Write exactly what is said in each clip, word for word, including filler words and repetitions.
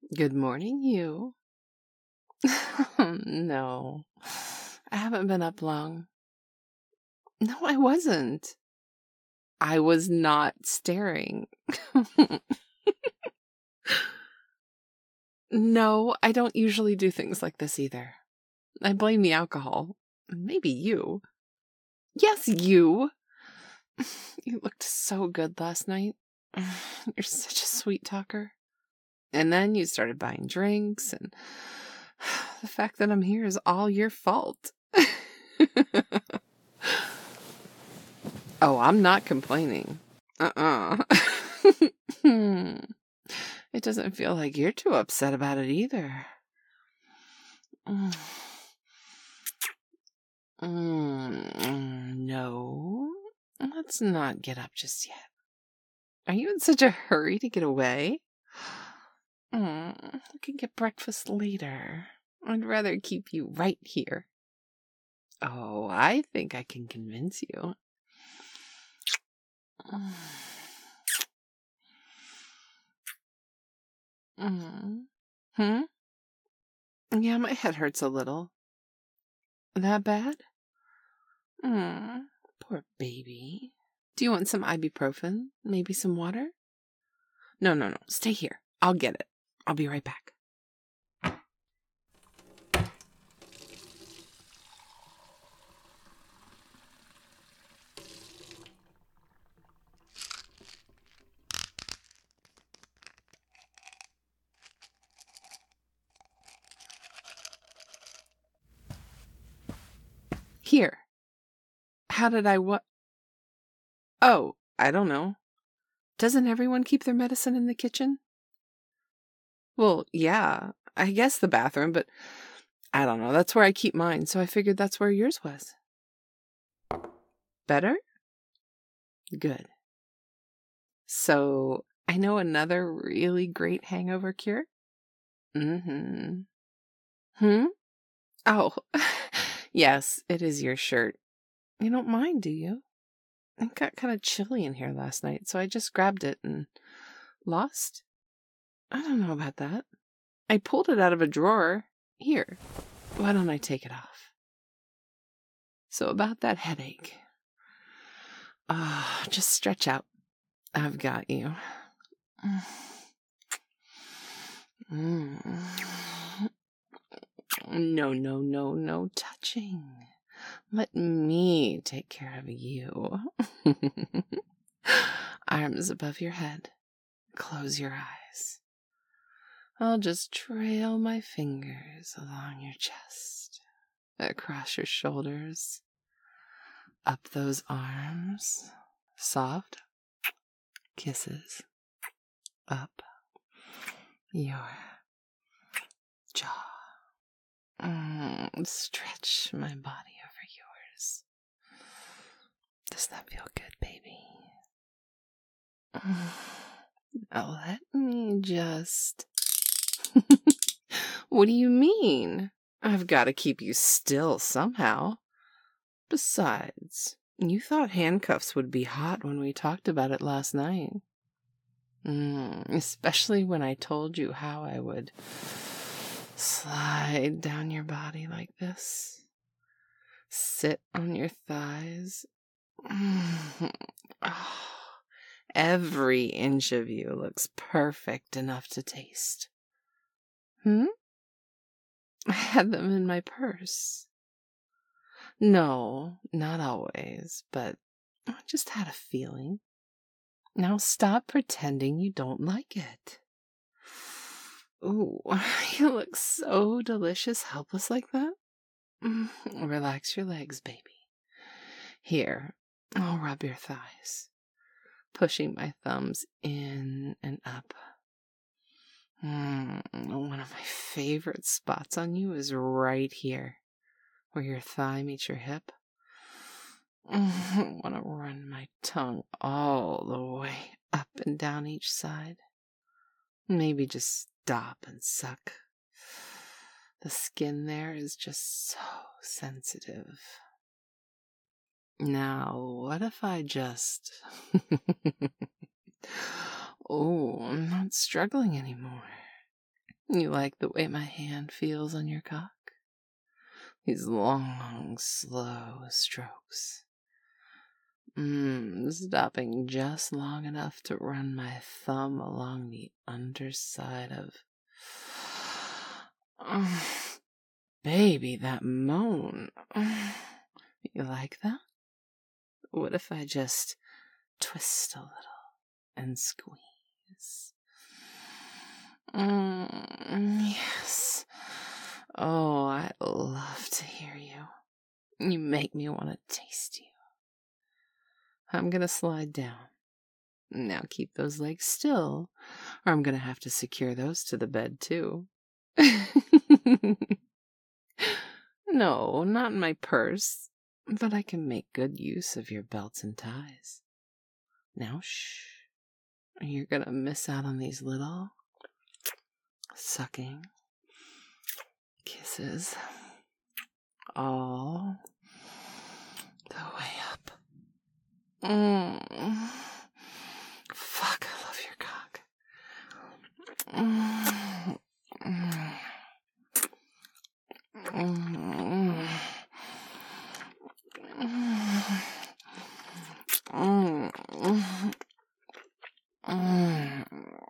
Good morning, you. No, I haven't been up long. No, I wasn't. I was not staring. No, I don't usually do things like this either. I blame the alcohol. Maybe you. Yes, you. You looked so good last night. You're such a sweet talker. And then you started buying drinks, and the fact that I'm here is all your fault. Oh, I'm not complaining. Uh-uh. It doesn't feel like you're too upset about it either. Mm. Mm, no, let's not get up just yet. Are you in such a hurry to get away? Mm, we can get breakfast later. I'd rather keep you right here. Oh, I think I can convince you. Mm. Mm. Hmm? Yeah, my head hurts a little. That bad? Mm, poor baby. Do you want some ibuprofen? Maybe some water? No, no, no. Stay here. I'll get it. I'll be right back. Here. How did I what? Oh, I don't know. Doesn't everyone keep their medicine in the kitchen? Well, yeah, I guess the bathroom, but I don't know. That's where I keep mine, so I figured that's where yours was. Better? Good. So, I know another really great hangover cure? Mm-hmm. Hmm? Oh, yes, it is your shirt. You don't mind, do you? It got kind of chilly in here last night, so I just grabbed it and lost. I don't know about that. I pulled it out of a drawer. Here, why don't I take it off? So about that headache. Ah, just stretch out. I've got you. Mm. No, no, no, no touching. Let me take care of you. Arms above your head. Close your eyes. I'll just trail my fingers along your chest, across your shoulders, up those arms. Soft kisses up your jaw. Mm, stretch my body over yours. Does that feel good, baby? Now let me just... What do you mean? I've got to keep you still somehow. Besides, you thought handcuffs would be hot when we talked about it last night. Mm, especially when I told you how I would slide down your body like this. Sit on your thighs. Oh, every inch of you looks perfect enough to taste. Hmm? I had them in my purse. No, not always, but I just had a feeling. Now stop pretending you don't like it. Ooh, you look so delicious helpless like that. Relax your legs, baby. Here, I'll rub your thighs, pushing my thumbs in and up. Mm, one of my favorite spots on you is right here, where your thigh meets your hip. I want to run my tongue all the way up and down each side. Maybe just stop and suck. The skin there is just so sensitive. Now, what if I just... Oh, I'm not struggling anymore. You like the way my hand feels on your cock? These long, slow strokes. Mmm, stopping just long enough to run my thumb along the underside of... Oh, baby, that moan. You like that? What if I just twist a little and squeeze? Mm, yes. Oh, I love to hear you. You make me want to taste you. I'm gonna slide down. Now keep those legs still, or I'm gonna have to secure those to the bed too. No, not in my purse, but I can make good use of your belts and ties. Now shh. You're gonna miss out on these little sucking kisses all the way up. Mm. Fuck, I love your cock. Mm. Mm. Mm. Mm. Mm.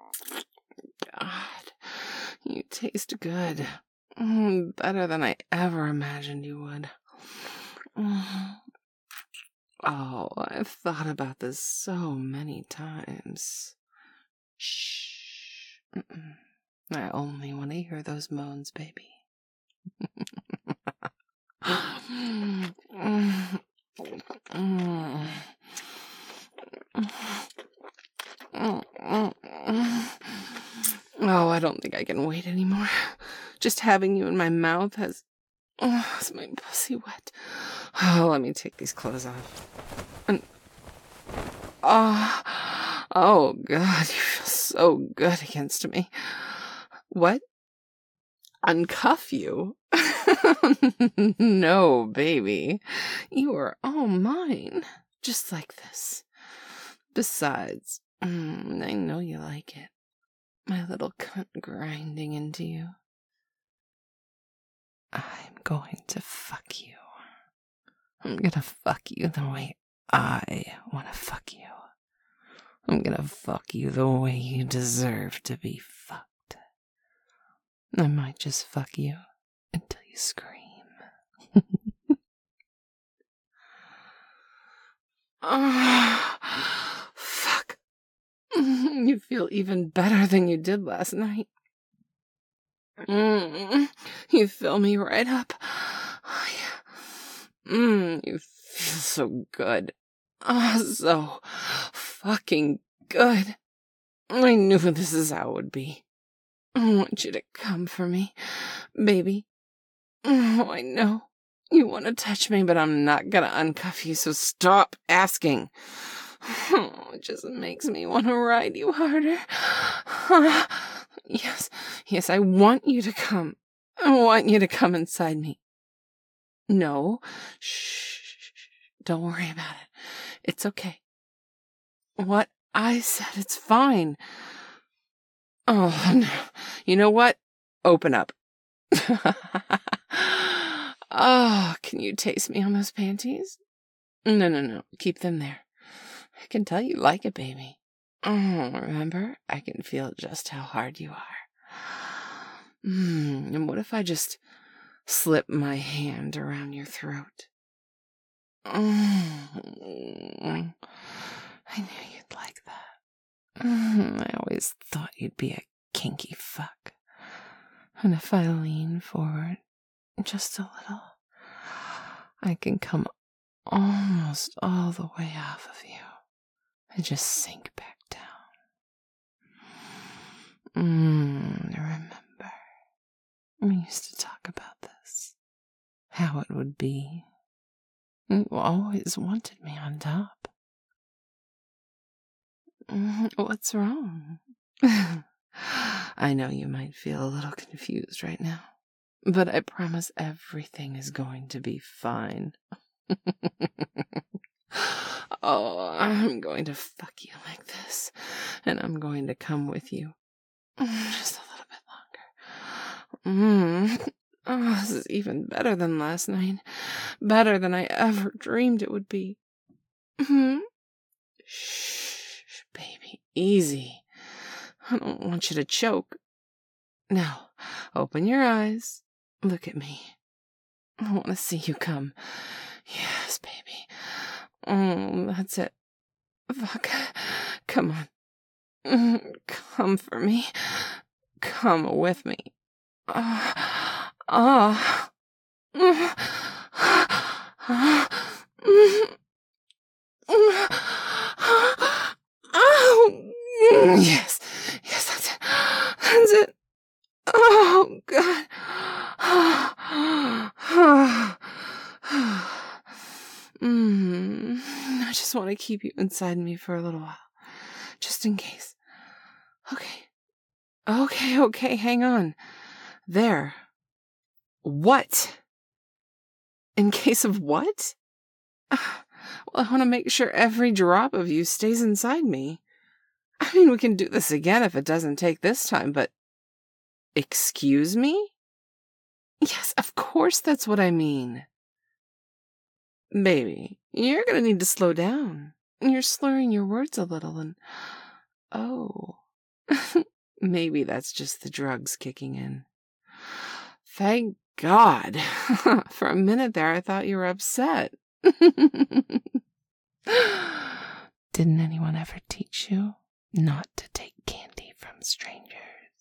God, you taste good. Mm, better than I ever imagined you would. Mm. Oh, I've thought about this so many times. Shh. Mm-mm. I only want to hear those moans, baby. Mm. Mm. Oh, I don't think I can wait anymore. Just having you in my mouth has... Oh, has my pussy wet. Oh, let me take these clothes off. And... Oh, oh, God, you feel so good against me. What? Uncuff you? No, baby. You are all mine. Just like this. Besides, mm, I know you like it. My little cunt grinding into you. I'm going to fuck you. I'm gonna fuck you the way I wanna fuck you. I'm gonna fuck you the way you deserve to be fucked. I might just fuck you until you scream. Oh, fuck. You feel even better than you did last night. Mm, you fill me right up. Oh, yeah. Mm, you feel so good. Oh, so fucking good. I knew this is how it would be. I want you to come for me, baby. Oh, I know. You want to touch me, but I'm not gonna uncuff you, so stop asking. Oh, it just makes me want to ride you harder. Yes, yes, I want you to come. I want you to come inside me. No, shh, don't worry about it. It's okay. What I said, it's fine. Oh, no. You know what? Open up. Oh, can you taste me on those panties? No, no, no. Keep them there. I can tell you like it, baby. Oh, remember? I can feel just how hard you are. Mm, and what if I just slip my hand around your throat? Mm, I knew you'd like that. Mm, I always thought you'd be a kinky fuck. And if I lean forward just a little, I can come almost all the way off of you and just sink back down. Mm, remember, we used to talk about this, how it would be. You always wanted me on top. Mm, what's wrong? I know you might feel a little confused right now, but I promise everything is going to be fine. Oh, I'm going to fuck you like this, and I'm going to come with you just a little bit longer. Mm. Oh, this is even better than last night. Better than I ever dreamed it would be. Hmm? Shh, baby, easy. I don't want you to choke. Now, open your eyes. Look at me. I want to see you come. Yes, baby. Oh, that's it. Fuck. Come on. Come for me. Come with me. Ah. Ah. Oh. Yes. Yes, that's it. That's it. Oh, God. mm, I just want to keep you inside me for a little while. Just in case. Okay. Okay, okay, hang on. There. What? In case of what? Well, I want to make sure every drop of you stays inside me. I mean, we can do this again if it doesn't take this time, but... Excuse me? Yes, of course that's what I mean. Baby, you're gonna need to slow down. You're slurring your words a little and... Oh. Maybe that's just the drugs kicking in. Thank God. For a minute there, I thought you were upset. Didn't anyone ever teach you not to take candy from strangers?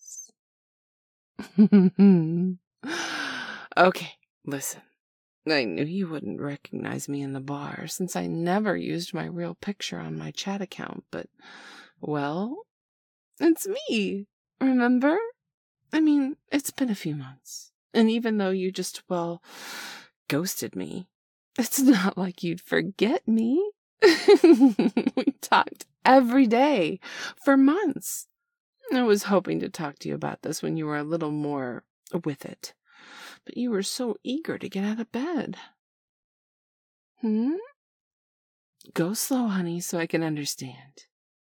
Okay, listen. I knew you wouldn't recognize me in the bar since I never used my real picture on my chat account, but, well, it's me, remember? I mean, it's been a few months, and even though you just, well, ghosted me, it's not like you'd forget me. We talked every day for months. I was hoping to talk to you about this when you were a little more with it, but you were so eager to get out of bed. Hmm? Go slow, honey, so I can understand.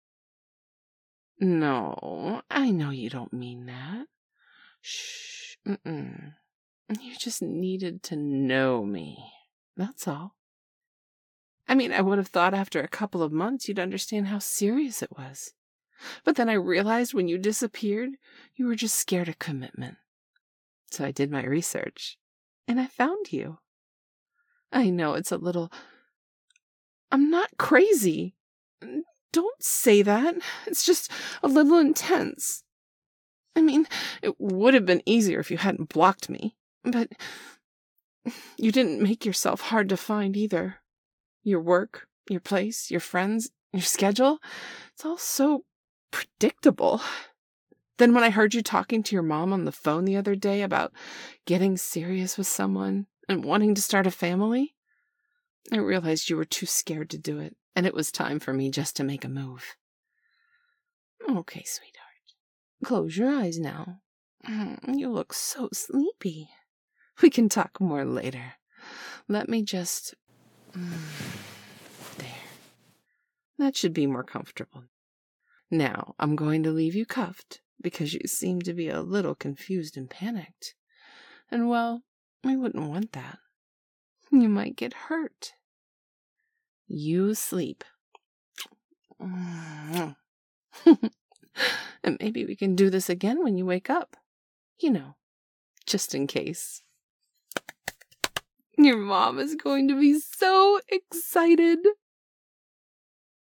No, I know you don't mean that. Shh. Mm-mm. You just needed to know me. That's all. I mean, I would have thought after a couple of months you'd understand how serious it was. But then I realized when you disappeared, you were just scared of commitment. So I did my research, and I found you. I know it's a little... I'm not crazy. Don't say that. It's just a little intense. I mean, it would have been easier if you hadn't blocked me, but you didn't make yourself hard to find either. Your work, your place, your friends, your schedule, it's all so predictable. Then when I heard you talking to your mom on the phone the other day about getting serious with someone and wanting to start a family, I realized you were too scared to do it, and it was time for me just to make a move. Okay, sweetheart. Close your eyes now. You look so sleepy. We can talk more later. Let me just... There. That should be more comfortable. Now, I'm going to leave you cuffed, because you seem to be a little confused and panicked. And, well, I wouldn't want that. You might get hurt. You sleep. And maybe we can do this again when you wake up. You know, just in case. Your mom is going to be so excited.